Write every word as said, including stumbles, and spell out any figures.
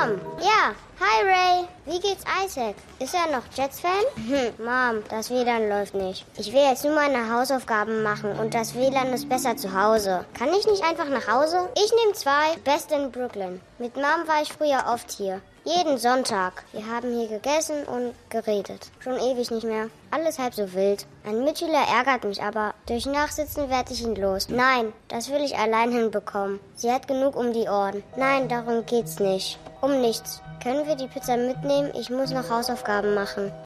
Mom. Ja. Hi, Ray. Wie geht's Isaac? Ist er noch Jets-Fan? Hm, Mom, das W L A N läuft nicht. Ich will jetzt nur meine Hausaufgaben machen und das W L A N ist besser zu Hause. Kann ich nicht einfach nach Hause? Ich nehme zwei. Best in Brooklyn. Mit Mom war ich früher oft hier. Jeden Sonntag. Wir haben hier gegessen und geredet. Schon ewig nicht mehr. Alles halb so wild. Ein Mitschüler ärgert mich, aber durch Nachsitzen werde ich ihn los. Nein, das will ich allein hinbekommen. Sie hat genug um die Ohren. Nein, darum geht's nicht. Um nichts. Können wir die Pizza mitnehmen? Ich muss noch Hausaufgaben machen.